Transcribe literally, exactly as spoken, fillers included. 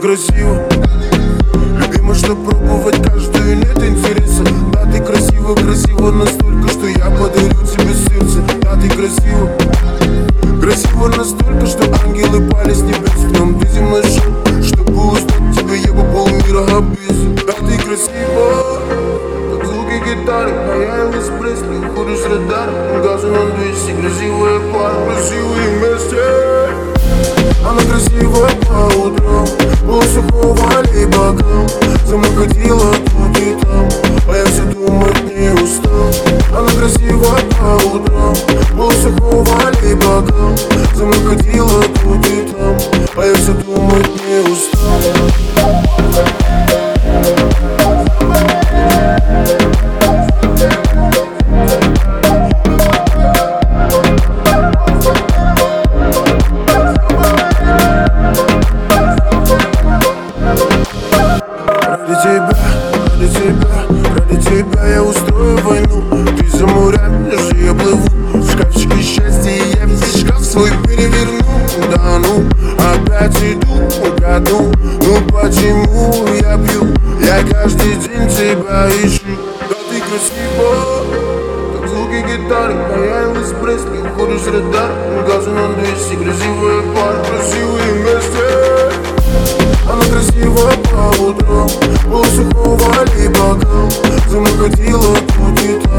красива, любима, что пробовать каждую, нет интереса. Да, ты красива, красива настолько, что я подарю тебе сердце. Да, ты красива, красива настолько, что ангелы пали с небес. В нем ты земной шел, чтобы узнать тебя, я бы полмира обвесил. Да, ты красива, как звуки гитары, моя Элвис Пресли. Уходишь с радара, газу на двести. Красивая пара, красивые вместе. Она красивая по утрам, полусухого либо бокал. За мной ходила тут и там, а я все думать не устал. Она красивая по утрам, полусухого либо бокал. За мной ходила тут и там, а я все думать не устал. Ради тебя, ради тебя, ради тебя я устрою войну. Ты за морями, лежи, я плыву. В шкафчике счастья я весь шкаф свой переверну. Да ну, опять иду по году. Ну почему я пью? Я каждый день тебя ищу. Да, ты красива, как звуки гитары, моя Элвис Пресли. Уходишь с радара, газу на двести. Красивая пара, красивые вместе. Она красивая по утрам, полусухого либо бокал. За мной ходила тут и там,